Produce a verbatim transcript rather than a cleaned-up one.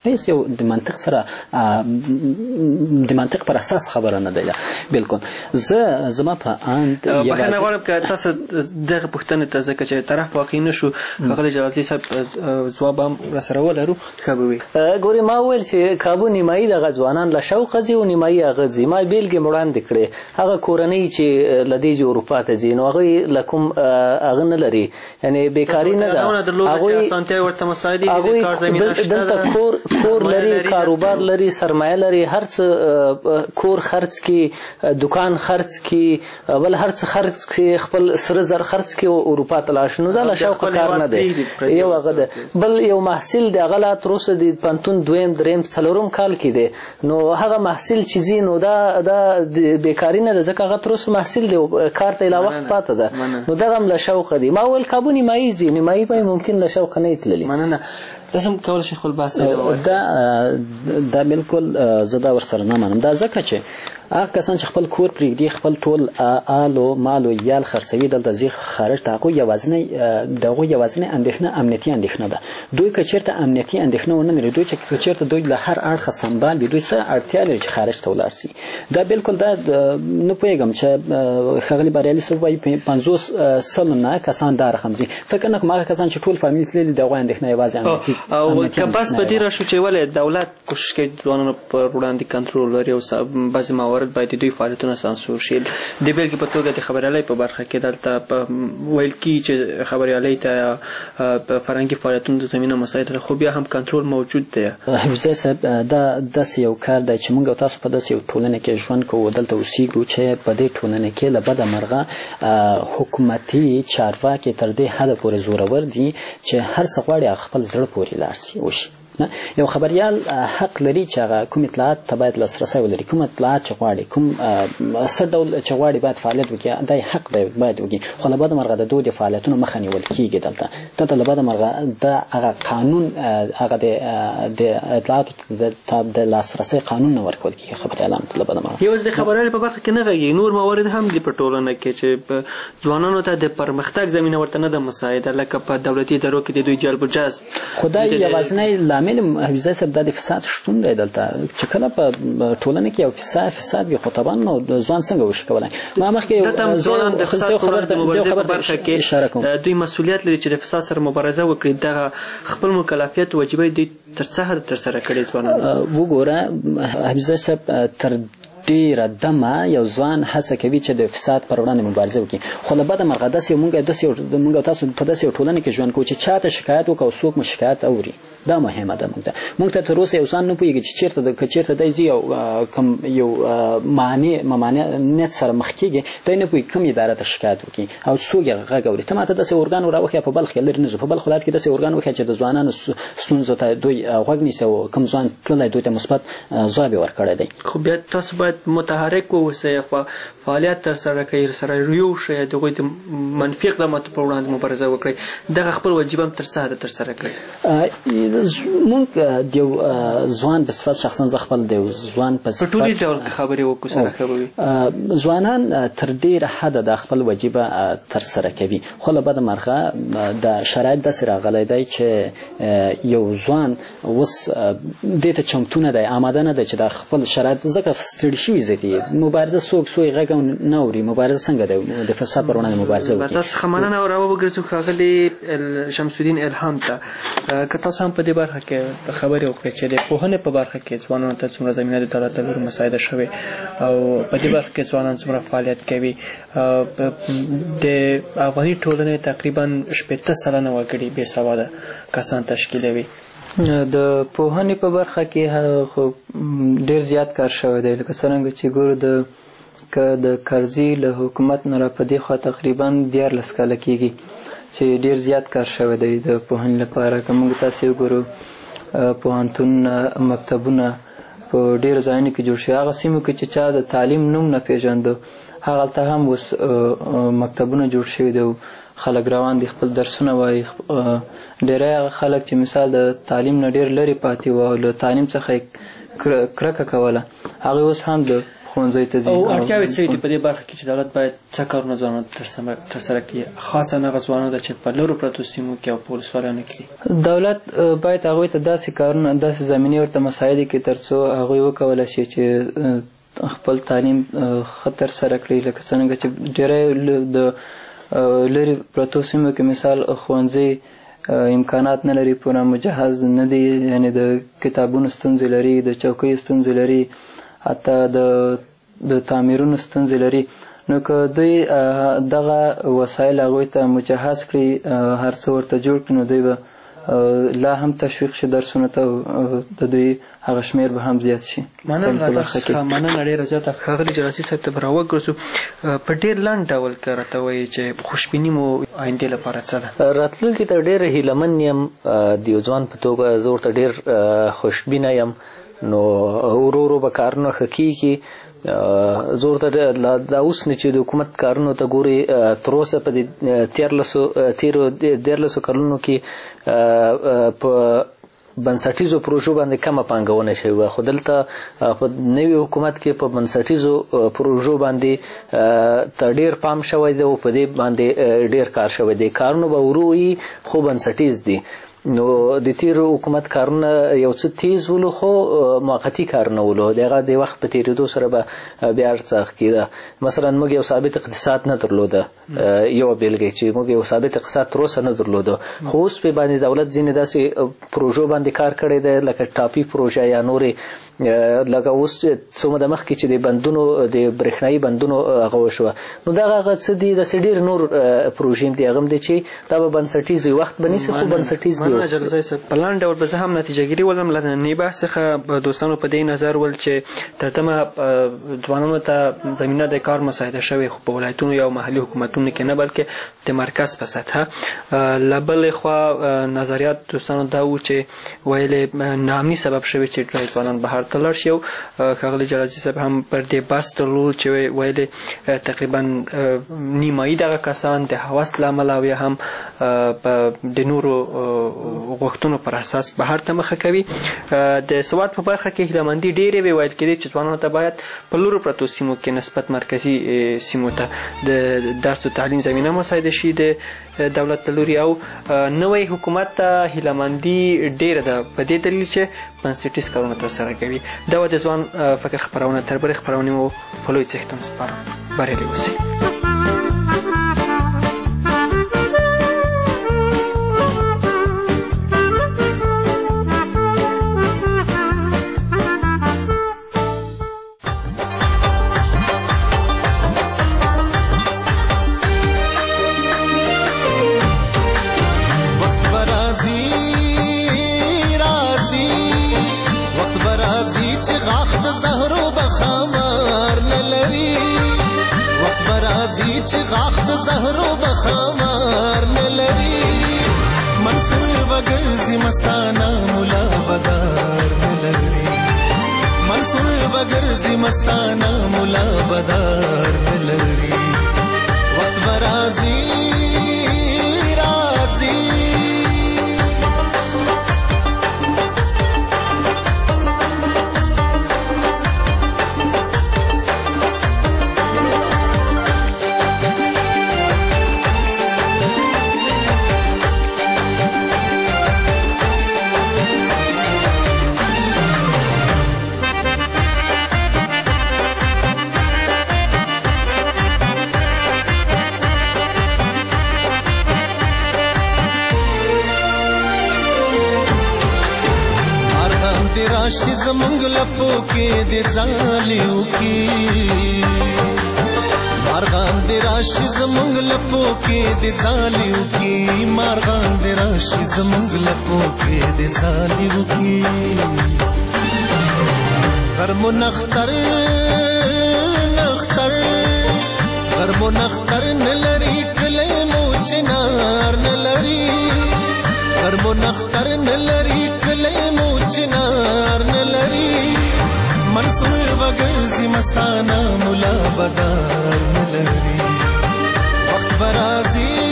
هیڅ یو د منطق سره د منطق پر اساس خبره نه دی. بالکل زه زما په اند بخښنه غواړم که تاسو دغه پوښتنې ته ځکه چې طرف واقع نه شو ښاغلی جلالزی صاحب ځواب هم راسره ولرو ښه به وي. ګورې ما وویل چې کابو نیمایي دغه ځوانان له شوقه ځي او نیمایي هغه ځي. ما بېلګې وړاندې کړې هغه کورنۍ چې له دې ځي اروپا ته ځي نو هغوی له کوم هغه نه لري یعنې بیکاري نه ده. هغوی دلته کور کور لري کاروبار لري سرمایه لري هر څه کور خرڅ کی دکان خرڅ کی بل هر څه خرڅ کی خپل سره زر خرڅ کی اروپا ته لاړ شي نو دا له شوقه کار نه دی. یو هغه ده. بل یو محصل د هغه لا تر اوسه د پوهنتون دویم دریم څلورم کال کې دی نو هغه محصل چې ځي نو دا دا بیکاري نه ده ځکه هغه تر اوسه محصل دی کار ته لا وخت پاته ده نو دغه هم له شوقه دی. ما ویل کابو نیمایي ځي نیمایي به ممکن له شوقه نه تللی. مننه. تاسو هم کولی شئ خپل بحث دا دا بالکل زه دا ورسره نه منم. دا ځکه چې هغه کسان چې خپل کور پرېږدي خپل ټول آل و مال و یال خرڅوي دلته ځي خارج ته هغوی یوازینی د هغوی یوازینی اندېښنه امنیتي اندېښنه ده. دوی که چېرته امنیتي اندېښنه ونه لري دوی چې که چېرته دوی له هر اړخه سنبال وي دوی څه اړتیا لري چې خارج ته ولاړ شي. دا بالکل دا نه پوهېږم چې ښاغلي بریالي صاحب وایي پنځوس سلو نه کسان دا رقم ځي. فکر نه کوم هغه کسان چې ټول فامیل تللي د هغوی اندېښنه یوازې امنیتي او که بس په دې راشو چې ولې دولت کوشش کوي ځوانانو پر وړاندې کنټرول لري او بعضې موارد باید دوی فعالیتونه سانسور شي. د بېلګې په توګه د خبریالۍ په برخه کې دلته ویل کېږي چې خبریالۍ ته په فرهنګي فعالیتونو د زمینه مساعد خو بیا هم کنټرول موجود دی. حفظی صاحب دا داسې یو کار دی چې موږ او تاسو په داسې یو ټولنه کې ژوند کوو دلته اوسېږو چې په دې ټولنه کې له بده مرغه حکومتي چارواکي تر دې حده پورې زورور دي چې هر څه غواړي خپل زړه پورې لاړ شي وشي. یو خبریال حق لري چې هغه کوم اطلاعات ته باید لاسرسی ولري کوم اطلاعات چې غواړي کوم څه ډول چې غواړي باید فعالیت وکړي دا حق دی باید وکړي. خو له بده مرغه د دوی د فعالیتونو مخه نیول کېږي دلته دلته له بده مرغه دا هغه قانون هغه د اطلاعاتو ته د لاسرسی قانون نه ورکول کېږي خبریالانو ته له بده مرغه. یوازې د خبریالۍ په برخه کې نه غږیږي نور موارد هم دي په ټولنه کې چې ځوانانو ته د پرمختګ زمینه ورته نه ده مساعده لکه په دولتي ادارو کې د دوی جلب و جذب. خو دا یوازینی لامل حفظی صاحب دا د فساد شتون دی دلته چې کله په ټولنه کې یو فساد فساد وي خو طبعا نو ځوان څنګه وشي کولی. ما مخکې ځوانان د فساد په مبارزې په برخه کې دوی مسؤلیت لري چې د فساد سره مبارزه وکړي. دغه خپل مکلفیت وجیبه دوی تر څه حد ترسره کړي ځوانان. وګوره حفظی صاحب تر ډېره دمه یو ځوان هڅه کوي چې د فساد پر وړاندې مبارزه وکړي خو له بده مرغه داسې موږ داسې موږ او تاسو په داسې یو ټولنه کې ژوند کوو چې چا ته شکایت وکړو او څوک مو شکایت اوري. دا مهمه ده موږ ته موږ ته تر اوسه یو ځان نه پوهېږي چې چېرته که چېرته دی ځي او کوم یو معنی ممانعت سره مخ کېږي دی نه پوهېږي کوم اداره ته شکایت وکړي او څوک یې غږ اوري. ته ماته داسې ارګان راوښیه په بلخ کې لرې نه ځو په بلخ ولایت کې داسې ارګان وښیه چې د ځوانانو ستونزو ته دوی غوږ نیسي او کوم ځوان تللی دوی ته مثبت ځواب یې ورکړی دی. خو بیا تاسو باید متحرک واوسئ فعالیت ترسره کړئ سره یو شئ د هغوی د منفي اقداماتو په وړاندې مبارزه وکړئ. دغه خپل واجب هم تر څه حده ترسره کړئ. مونږ د یو ځوان په صفت شخصا زه خپل د یو ځوان په صفت په ټولي ډول خبرې وکړو سره ښه به وي. ځوانان تر ډېره حده د خپل وجیبه ترسره کوي خو له بده مرغه د شرایط داسې راغلی دی چې یو ځوان اوس دې ته چمتو نه دی آماده نه دی چې د خپل شرایط ځکه ستړي شوي زیاتي مبارزه څوک څوک غږ نه اوري. مبارزه څنګه دی د فساد پر وړاندې مبارزه وکړي. تاسو څخه مننه او راوګرځو ښاغلي شمس الدین الهام ته که تاسو هم په دې برخه کې خبرې وکړئ چې د پوهنې په برخه کې ځوانانو ته څومره زمینه د دولت له لوري مساعده شوې او په دې برخه کې ځوانان څومره فعالیت کوي. د افغاني ټولنې تقریبا شپېته سلنه وګړي بېسواده کسان تشکیلوي. د پوهنې په برخه کې خو ډېر زیات کار شوی دی لکه څرنګه چې ګورو د که د کرزي له حکومت نه را په دې خوا تقریبا دیارلس کاله کېږي چې ډېر زیات کار شوی دی د پوهنې لپاره. که موږ تاسې وګورو پوهنتونونه مکتبونه په ډېرو ځایونو کې جوړ شوي هغه سیمو کې چې چا د تعلیم نوم نه پېژانده هغلته هم اوس مکتبونه جوړ شوي دي خلک روان دي خپل درسونه وایي. ډېری هغه خلک چې مثال د تعلیم نه ډېر لرې پاتې وو او له تعلیم څخه یې کرکه کوله هغوی اوس هم د ښوونځیو ته ځي. او اړتیاوې څه دي په دې برخه کې چې دولت باید څه کارونه ځوانانو ته ترسره کړي، خاصه هغه ځوانانو ته چې په لرو پرتو سیمو کې او په ولسوالیانو کې دي؟ دولت باید هغوی ته داسې کارونه داسې زمینې ورته مسایلې کې تر څو هغوی وکولی شي چې خپل تعلیم ښه ترسره کړي. لکه څرنګه چې ډېری د لرې پرتو سیمو کې مثال ښوونځي امکانات نه لري، پوره مجهز نه دي، یعنې د کتابونو ستونزې لري، د چوکیو ستونزې لري، حتی د د تعمیرونو ستونزې لري. نو که دوی دغه وسایل هغوی ته مجهز کړي، هر څه ورته جوړ کړي، نو دوی به لا هم تشویق شي درسونو ته، د دوی هغه شمیر به هم زیات شي. مننه مننه ډېره زیاته. ښاغلي جلاسي صاحب ته به راوګرځو. په ډېر لنډ ډول که راته وایي چې خوشبیني مو آیندې لپاره څه ده؟ راتلونکي ته ډېر هیلهمن یم، د یو ځوان په توګه زه ورته ډېر خوشبینه یم. نو ورو ورو به کارونه ښه کېږي. زه ورته دا اوس نه چې د حکومت کارونو ته ګورې، تر اوسه په دې تیرلسو تېرو دیارلسو کلونو کې په بنسټیزو پروژو باندې کمه پانګونه شوې وه، خو دلته په نوي حکومت کې په بنسټیزو پروژو باندې ته ډېر پام شوی دی او په دې باندې ډېر کار شوی دی. کارونه به ورو وي خو بنسټیز دي. نو د تیر حکومت کارونه یو څه تیز ولو خو موقتی کارونه ولو، دغه د وخت په تیریدو سره به بیا ارڅخ کیده. مثلا موږ یو ثابت اقتصاد نه درلوده، یو بیلګه چې موږ یو ثابت اقتصاد تر اوسه نه درلوده، خو اوس په باندې دولت ځینې داسې پروژو باندې کار کړی دی لکه ټاپي پروژه یا نورې، لکه اوس څومره د مخکې چې د بندونو د برېښنایي بندونو هغه وشوه. نو دغه هغه څه دي، داسې ډېر نور پروژې دي هغه هم دي چې دا به بنسټیز وي، وخت به نیسي خو بنسټیز دي. مننه جلسه صاحب. په لنډ ډول به زه هم نتیجه ګیري ولرم له ننني بحث څخه. دوستانو په دې نظر ول چې تر دمه ځوانانو ته زمینه د کار مساعده شوې، خو په ولایتونو یا محلي حکومتونو کې نه بلکې د مرکز په سطحه. له بلې خوا نظریات دوستانو دا و چې ویلې ناامني سبب شوی چې ځوانان بهر ته لاړ شي. او ښاغلي جلاسي صاحب هم پر دې بحث درلود چې ویلې تقریبا نیمایي دغه کسان د هوس له امله او یا هم د نورو غوښتنو پر اساس بهر ته مخه کوي. د سواد په برخه کې هیلهمندي ډېرې وی ویل کېدې چې ځوانانو ته باید په لرو پرتو سیمو کې نسبت مرکزي سیمو ته د درس او تعلیم زمینه مساعده شي د دولت له لوري. او نوی حکومت ته هیلهمندي ډېره ده په دې دلیل چې بنسټیز کارونه ترسره کوي. دا و د ځوان فکر خپرونه. تر بلې خپرونې مو په لوی څښتن سپارم. بریالي اوسئ. چې غاخ د زهرو بخمار نه لري، منصور وګرځي مستانه مولا بدار نه لري، منصور وګرځي مستانه مولا بدار نه لري. وخت برازي راځي راشي زمونږ لپو کې د ځالیو کې، مارغان د راشي زمونږ لپو کې د ځالیو کې، مارغان د راشي زمونږ لپو کې د ځالیو کې. غرمو نختر نختر غرمو نختر نلري کلی مو چنار نلري، غرمو نختر نلري کلی مو چنار نلري، منصور وګرځي مستانه مولا بدار نلري. وخت برازي